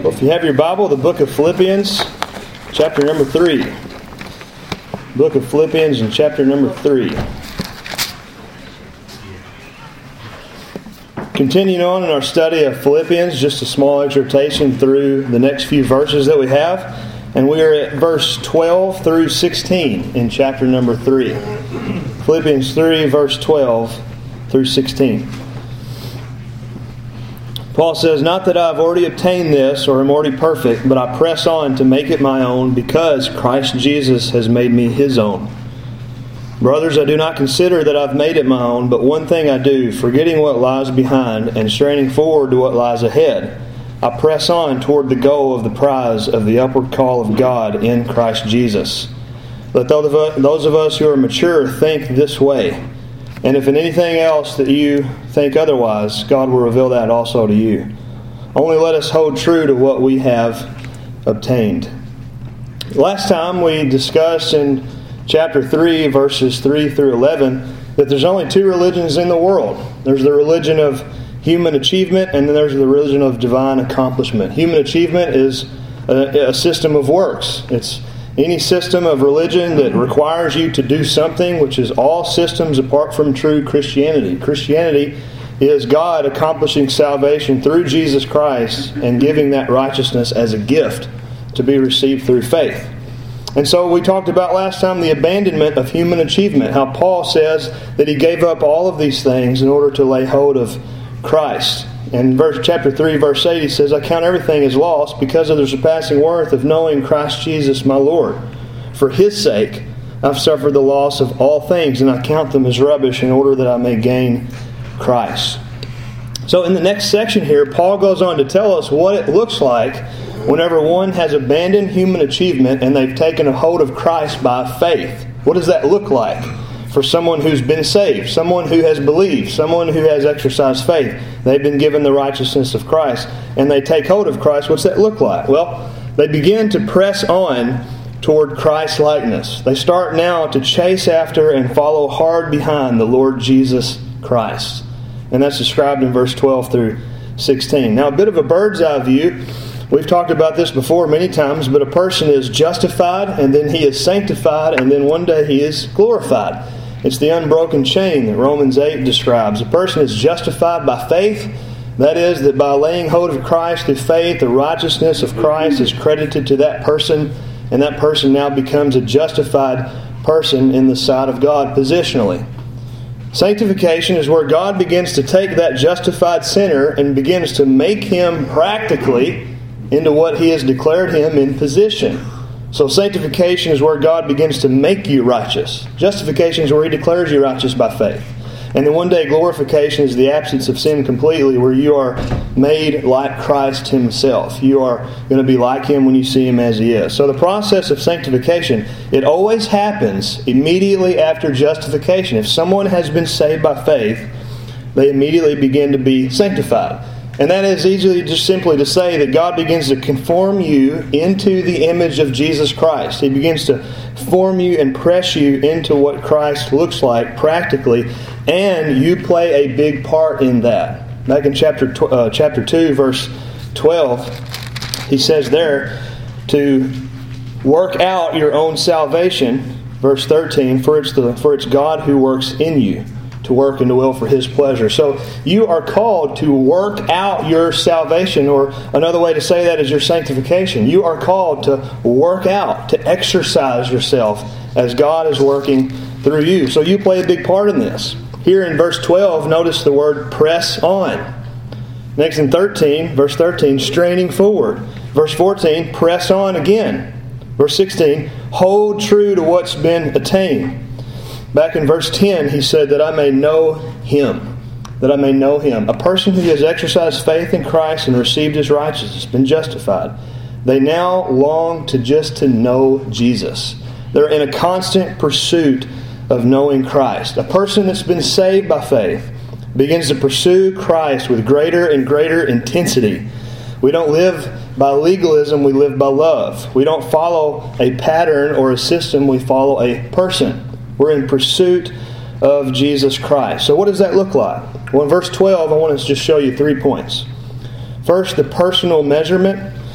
If you have your Bible, the book of Philippians, chapter number 3. Book of Philippians and chapter number 3. Continuing on in our study of Philippians, just a small exhortation through the next few verses that we have. And we are at verse 12 through 16 in chapter number 3. Philippians 3, verse 12 through 16. Paul says, "Not that I have already obtained this or am already perfect, but I press on to make it my own because Christ Jesus has made me His own. Brothers, I do not consider that I've made it my own, but one thing I do, forgetting what lies behind and straining forward to what lies ahead, I press on toward the goal of the prize of the upward call of God in Christ Jesus. Let those of us who are mature think this way. And if in anything else that you think otherwise, God will reveal that also to you. Only let us hold true to what we have obtained." Last time we discussed in chapter 3, verses 3 through 11, that there's only two religions in the world. There's the religion of human achievement, and then there's the religion of divine accomplishment. Human achievement is a system of works. It's any system of religion that requires you to do something, which is all systems apart from true Christianity. Christianity is God accomplishing salvation through Jesus Christ and giving that righteousness as a gift to be received through faith. And so we talked about last time the abandonment of human achievement, how Paul says that he gave up all of these things in order to lay hold of Christ. In chapter 3, verse 8, he says, "I count everything as loss because of the surpassing worth of knowing Christ Jesus my Lord. For His sake I've suffered the loss of all things, and I count them as rubbish in order that I may gain Christ." So in the next section here, Paul goes on to tell us what it looks like whenever one has abandoned human achievement and they've taken a hold of Christ by faith. What does that look like for someone who's been saved, someone who has believed, someone who has exercised faith? They've been given the righteousness of Christ, and they take hold of Christ. What's that look like? Well, they begin to press on toward Christ-likeness. They start now to chase after and follow hard behind the Lord Jesus Christ. And that's described in verse 12 through 16. Now, a bit of a bird's eye view. We've talked about this before many times, but a person is justified, and then he is sanctified, and then one day he is glorified. It's the unbroken chain that Romans 8 describes. A person is justified by faith. That is, that by laying hold of Christ through faith, the righteousness of Christ is credited to that person, and that person now becomes a justified person in the sight of God positionally. Sanctification is where God begins to take that justified sinner and begins to make him practically into what He has declared him in position. So sanctification is where God begins to make you righteous. Justification is where He declares you righteous by faith. And then one day glorification is the absence of sin completely, where you are made like Christ Himself. You are going to be like Him when you see Him as He is. So the process of sanctification, it always happens immediately after justification. If someone has been saved by faith, they immediately begin to be sanctified. And that is easily just simply to say that God begins to conform you into the image of Jesus Christ. He begins to form you and press you into what Christ looks like practically, and you play a big part in that. Back in chapter 2, verse 12, he says there to work out your own salvation. Verse 13, for it's God who works in you to work and to will for His pleasure. So you are called to work out your salvation, or another way to say that is your sanctification. You are called to work out, to exercise yourself as God is working through you. So you play a big part in this. Here in verse 12, notice the word press on. Next in verse 13, straining forward. Verse 14, press on again. Verse 16, hold true to what's been attained. Back in verse 10, he said that I may know Him. That I may know Him. A person who has exercised faith in Christ and received His righteousness, been justified, they now long to know Jesus. They're in a constant pursuit of knowing Christ. A person that's been saved by faith begins to pursue Christ with greater and greater intensity. We don't live by legalism, we live by love. We don't follow a pattern or a system, we follow a person. We're in pursuit of Jesus Christ. So what does that look like? Well, in verse 12, I want to just show you 3 points. First, the personal measurement.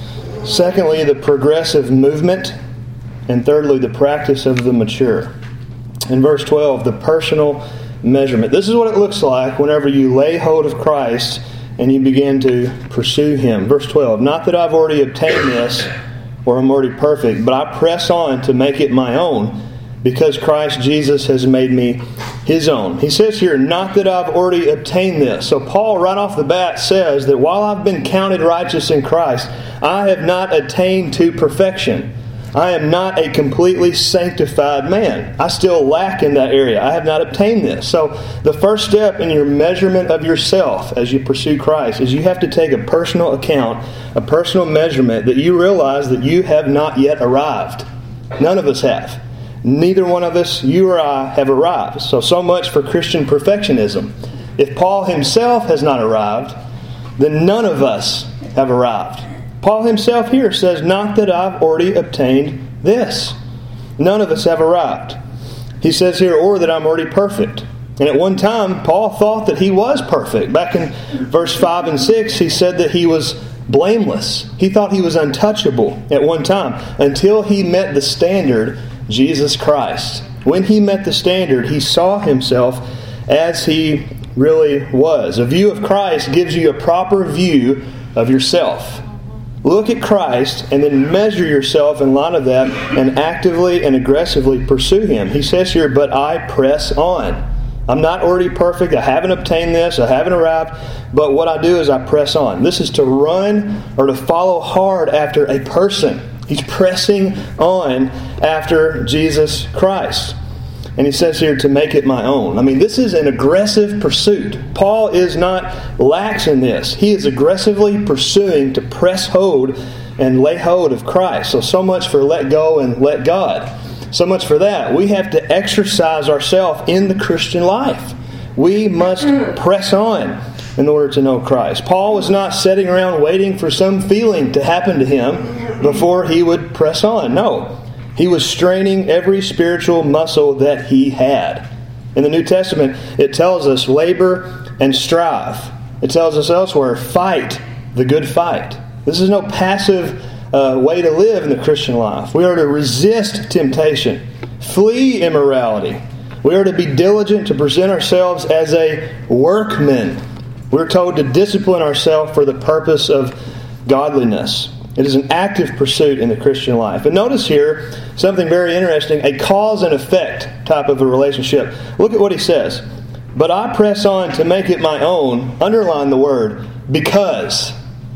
Secondly, the progressive movement. And thirdly, the practice of the mature. In verse 12, the personal measurement. This is what it looks like whenever you lay hold of Christ and you begin to pursue Him. Verse 12, not that I've already obtained this or am already perfect, but I press on to make it my own because Christ Jesus has made me His own. He says here, not that I've already obtained this. So Paul right off the bat says that while I've been counted righteous in Christ, I have not attained to perfection. I am not a completely sanctified man. I still lack in that area. I have not obtained this. So the first step in your measurement of yourself as you pursue Christ is you have to take a personal account, a personal measurement that you realize that you have not yet arrived. None of us have. Neither one of us, you or I, have arrived. So much for Christian perfectionism. If Paul himself has not arrived, then none of us have arrived. Paul himself here says, not that I've already obtained this. None of us have arrived. He says here, or that I'm already perfect. And at one time, Paul thought that he was perfect. Back in verse 5 and 6, he said that he was blameless. He thought he was untouchable at one time until he met the standard, Jesus Christ. When he met the standard, he saw himself as he really was. A view of Christ gives you a proper view of yourself. Look at Christ and then measure yourself in light of that and actively and aggressively pursue Him. He says here, but I press on. I'm not already perfect. I haven't obtained this. I haven't arrived. But what I do is I press on. This is to run or to follow hard after a person. He's pressing on after Jesus Christ. And he says here, to make it my own. I mean, this is an aggressive pursuit. Paul is not lax in this. He is aggressively pursuing to press hold and lay hold of Christ. So much for let go and let God. So much for that. We have to exercise ourselves in the Christian life. We must press on in order to know Christ. Paul was not sitting around waiting for some feeling to happen to him before he would press on. No. He was straining every spiritual muscle that he had. In the New Testament, it tells us labor and strive. It tells us elsewhere, fight the good fight. This is no passive way to live in the Christian life. We are to resist temptation, flee immorality. We are to be diligent to present ourselves as a workman. We're told to discipline ourselves for the purpose of godliness. It is an active pursuit in the Christian life. And notice here something very interesting, a cause and effect type of a relationship. Look at what he says. But I press on to make it my own, underline the word, because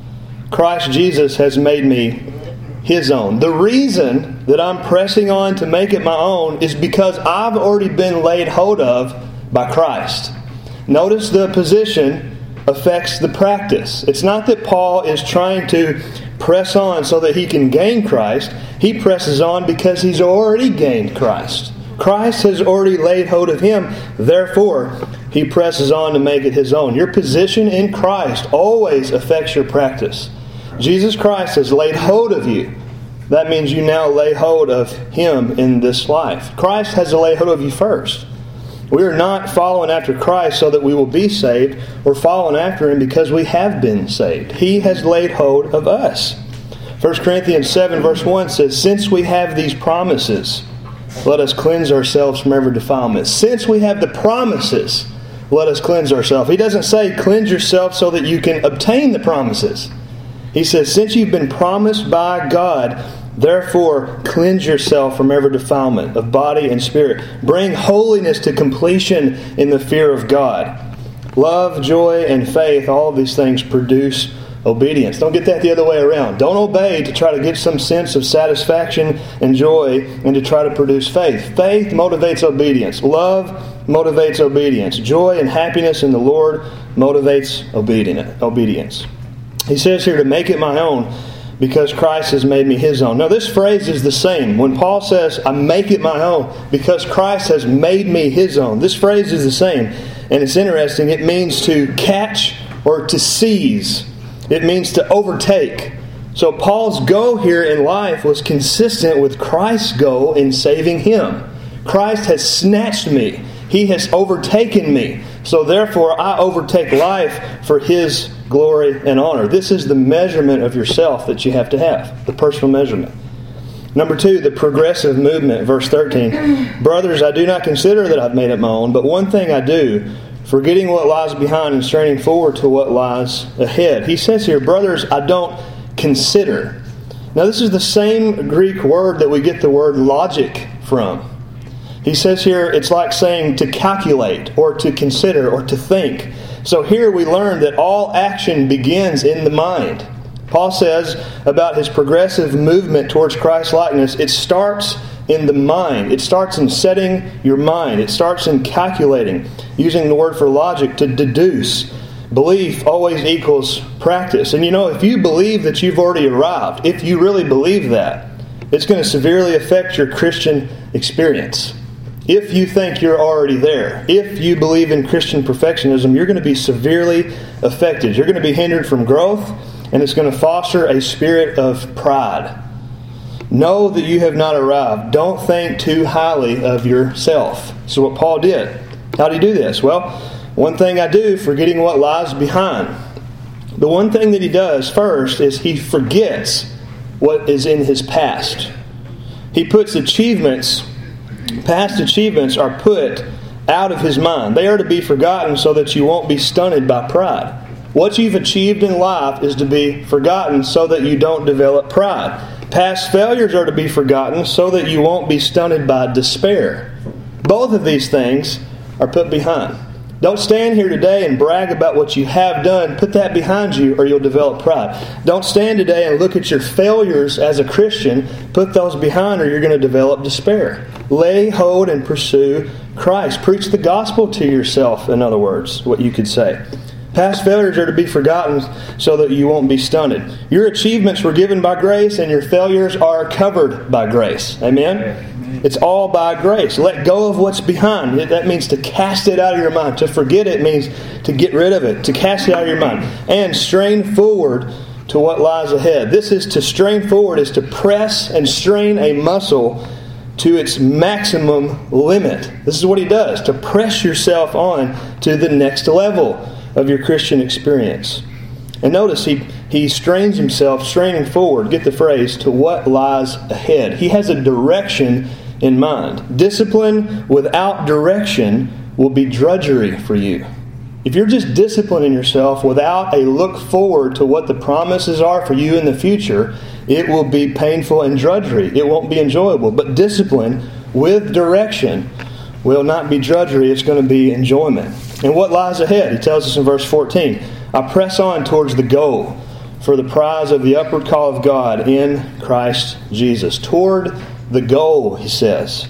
Christ Jesus has made me His own. The reason that I'm pressing on to make it my own is because I've already been laid hold of by Christ. Notice the position affects the practice. It's not that Paul is trying to press on so that he can gain Christ. He presses on because he's already gained Christ. Christ has already laid hold of him. Therefore, he presses on to make it his own. Your position in Christ always affects your practice. Jesus Christ has laid hold of you. That means you now lay hold of Him in this life. Christ has to lay hold of you first. We are not following after Christ so that we will be saved. We're following after Him because we have been saved. He has laid hold of us. 1 Corinthians 7 verse 1 says, since we have these promises, let us cleanse ourselves from every defilement. Since we have the promises, let us cleanse ourselves. He doesn't say cleanse yourself so that you can obtain the promises. He says, since you've been promised by God, therefore cleanse yourself from every defilement of body and spirit. Bring holiness to completion in the fear of God. Love, joy, and faith, all of these things produce obedience. Don't get that the other way around. Don't obey to try to get some sense of satisfaction and joy and to try to produce faith. Faith motivates obedience. Love motivates obedience. Joy and happiness in the Lord motivates obedience. He says here to make it my own because Christ has made me His own. Now this phrase is the same. When Paul says, I make it my own because Christ has made me His own. This phrase is the same. And it's interesting. It means to catch or to seize. It means to overtake. So Paul's goal here in life was consistent with Christ's goal in saving him. Christ has snatched me. He has overtaken me. So therefore, I overtake life for His glory and honor. This is the measurement of yourself that you have to have, the personal measurement. Number 2, the progressive movement, verse 13. Brothers, I do not consider that I've made it my own, but one thing I do, forgetting what lies behind and straining forward to what lies ahead. He says here, brothers, I don't consider. Now this is the same Greek word that we get the word logic from. He says here, it's like saying to calculate or to consider or to think. So here we learn that all action begins in the mind. Paul says about his progressive movement towards Christ-likeness, it starts in the mind. It starts in setting your mind. It starts in calculating, using the word for logic to deduce. Belief always equals practice. And if you believe that you've already arrived, if you really believe that, it's going to severely affect your Christian experience. If you think you're already there, if you believe in Christian perfectionism, you're going to be severely affected. You're going to be hindered from growth, and it's going to foster a spirit of pride. Know that you have not arrived. Don't think too highly of yourself. So what Paul did. How did he do this? Well, one thing I do, forgetting what lies behind. The one thing that he does first is he forgets what is in his past. He puts past achievements are put out of his mind. They are to be forgotten so that you won't be stunted by pride. What you've achieved in life is to be forgotten so that you don't develop pride. Past failures are to be forgotten so that you won't be stunted by despair. Both of these things are put behind. Don't stand here today and brag about what you have done. Put that behind you or you'll develop pride. Don't stand today and look at your failures as a Christian. Put those behind or you're going to develop despair. Lay hold and pursue Christ. Preach the gospel to yourself, in other words, what you could say. Past failures are to be forgotten so that you won't be stunted. Your achievements were given by grace and your failures are covered by grace. Amen? It's all by grace. Let go of what's behind. That means to cast it out of your mind. To forget it means to get rid of it. To cast it out of your mind. And strain forward to what lies ahead. This is to strain forward, is to press and strain a muscle to its maximum limit. This is what he does. To press yourself on to the next level of your Christian experience. And notice he strains himself, straining forward, get the phrase, to what lies ahead. He has a direction in mind. Discipline without direction will be drudgery for you. If you're just disciplining yourself without a look forward to what the promises are for you in the future, it will be painful and drudgery. It won't be enjoyable. But discipline with direction will not be drudgery. It's going to be enjoyment. And what lies ahead? He tells us in verse 14, I press on towards the goal for the prize of the upward call of God in Christ Jesus. Toward the goal, he says.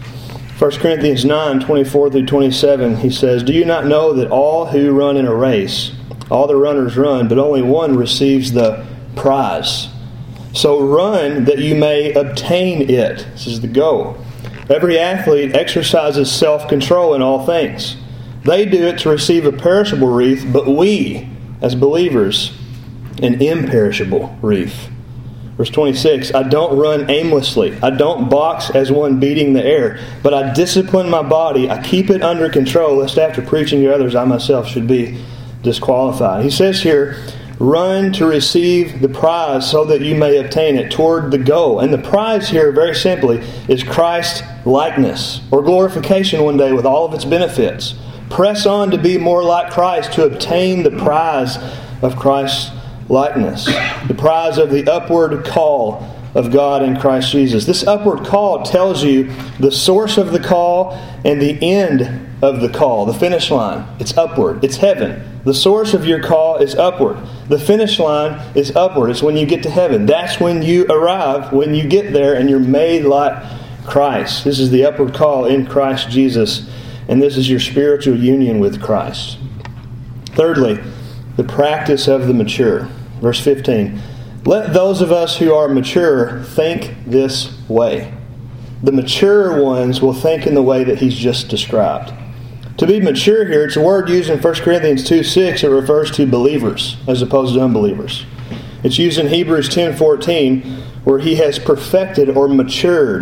1 Corinthians 9, 24 through 27, he says, Do you not know that all who run in a race, all the runners run, but only one receives the prize? So run that you may obtain it. This is the goal. Every athlete exercises self-control in all things. They do it to receive a perishable wreath, but we, as believers, an imperishable wreath. Verse 26, I don't run aimlessly. I don't box as one beating the air, but I discipline my body. I keep it under control, lest after preaching to others, I myself should be disqualified. He says here, run to receive the prize so that you may obtain it, toward the goal. And the prize here, very simply, is Christ likeness, or glorification one day with all of its benefits. Press on to be more like Christ to obtain the prize of Christ's likeness. The prize of the upward call of God in Christ Jesus. This upward call tells you the source of the call and the end of the call, the finish line. It's upward. It's heaven. The source of your call is upward. The finish line is upward. It's when you get to heaven. That's when you arrive, when you get there and you're made like Christ. This is the upward call in Christ Jesus. And this is your spiritual union with Christ. Thirdly, the practice of the mature. Verse 15. Let those of us who are mature think this way. The mature ones will think in the way that he's just described. To be mature here, it's a word used in 1 Corinthians 2:6. It refers to believers as opposed to unbelievers. It's used in Hebrews 10:14 where he has perfected or matured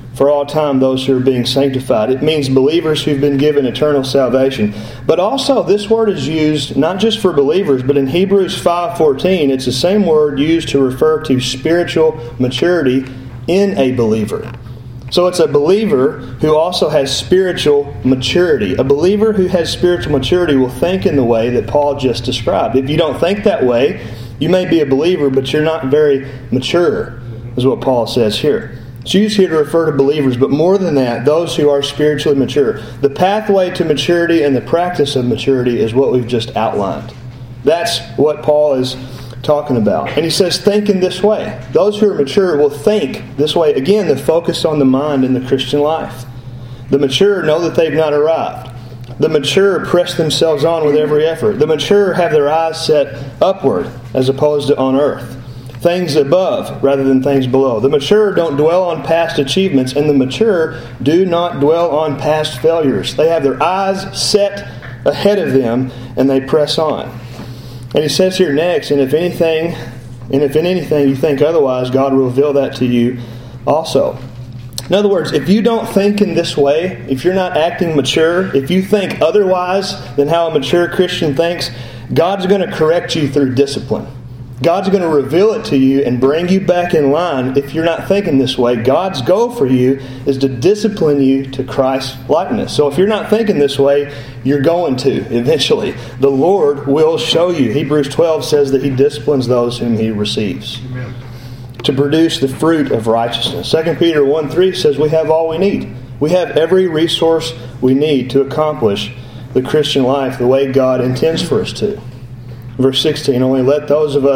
for all time those who are being sanctified. It means believers who've been given eternal salvation. But also, this word is used not just for believers, but in Hebrews 5:14, it's the same word used to refer to spiritual maturity in a believer. So it's a believer who also has spiritual maturity. A believer who has spiritual maturity will think in the way that Paul just described. If you don't think that way, you may be a believer, but you're not very mature, is what Paul says here. It's used here to refer to believers, but more than that, those who are spiritually mature. The pathway to maturity and the practice of maturity is what we've just outlined. That's what Paul is talking about. And he says, think in this way. Those who are mature will think this way. Again, the focus on the mind in the Christian life. The mature know that they've not arrived. The mature press themselves on with every effort. The mature have their eyes set upward as opposed to on earth. Things above rather than things below. The mature don't dwell on past achievements, and the mature do not dwell on past failures. They have their eyes set ahead of them, and they press on. And he says here next, and if in anything you think otherwise, God will reveal that to you also. In other words, if you don't think in this way, if you're not acting mature, if you think otherwise than how a mature Christian thinks, God's going to correct you through discipline. God's going to reveal it to you and bring you back in line if you're not thinking this way. God's goal for you is to discipline you to Christ's likeness. So if you're not thinking this way, you're going to eventually. The Lord will show you. Hebrews 12 says that He disciplines those whom He receives. Amen. To produce the fruit of righteousness. 2 Peter 1:3 says we have all we need. We have every resource we need to accomplish the Christian life the way God intends for us to. Verse 16, only let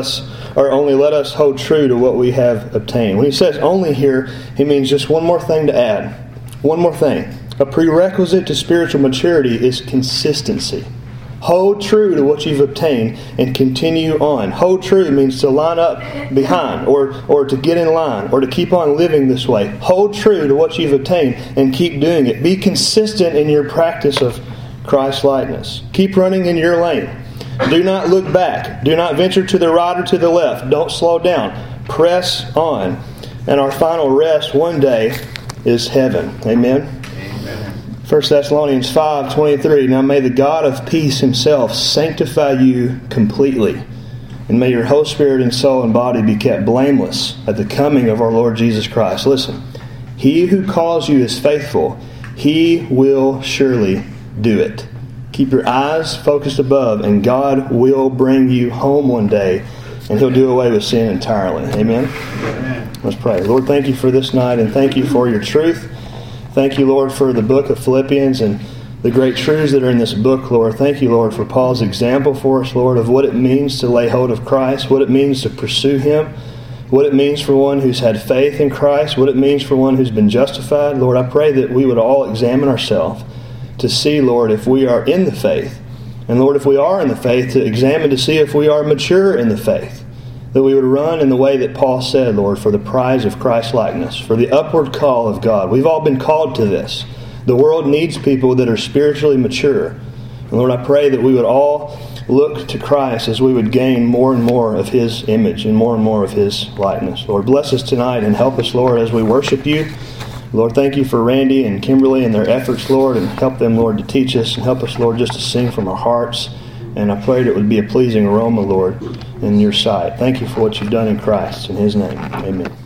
us hold true to what we have obtained. When he says only here, he means just one more thing to add. One more thing. A prerequisite to spiritual maturity is consistency. Hold true to what you've obtained and continue on. Hold true means to line up behind or to get in line or to keep on living this way. Hold true to what you've obtained and keep doing it. Be consistent in your practice of Christ-likeness. Keep running in your lane. Do not look back. Do not venture to the right or to the left. Don't slow down. Press on. And our final rest one day is heaven. Amen? Amen. 1 Thessalonians 5:23. Now may the God of peace Himself sanctify you completely. And may your whole spirit and soul and body be kept blameless at the coming of our Lord Jesus Christ. Listen. He who calls you is faithful. He will surely do it. Keep your eyes focused above, and God will bring you home one day, and He'll do away with sin entirely. Amen? Amen. Let's pray. Lord, thank you for this night, and thank you for your truth. Thank you, Lord, for the book of Philippians and the great truths that are in this book, Lord. Thank you, Lord, for Paul's example for us, Lord, of what it means to lay hold of Christ, what it means to pursue Him, what it means for one who's had faith in Christ, what it means for one who's been justified. Lord, I pray that we would all examine ourselves to see, Lord, if we are in the faith. And Lord, if we are in the faith, to examine to see if we are mature in the faith. That we would run in the way that Paul said, Lord, for the prize of Christ-likeness, for the upward call of God. We've all been called to this. The world needs people that are spiritually mature. And Lord, I pray that we would all look to Christ as we would gain more and more of His image and more of His likeness. Lord, bless us tonight and help us, Lord, as we worship You. Lord, thank you for Randy and Kimberly and their efforts, Lord, and help them, Lord, to teach us and help us, Lord, just to sing from our hearts. And I pray that it would be a pleasing aroma, Lord, in Your sight. Thank you for what You've done in Christ. In His name, amen.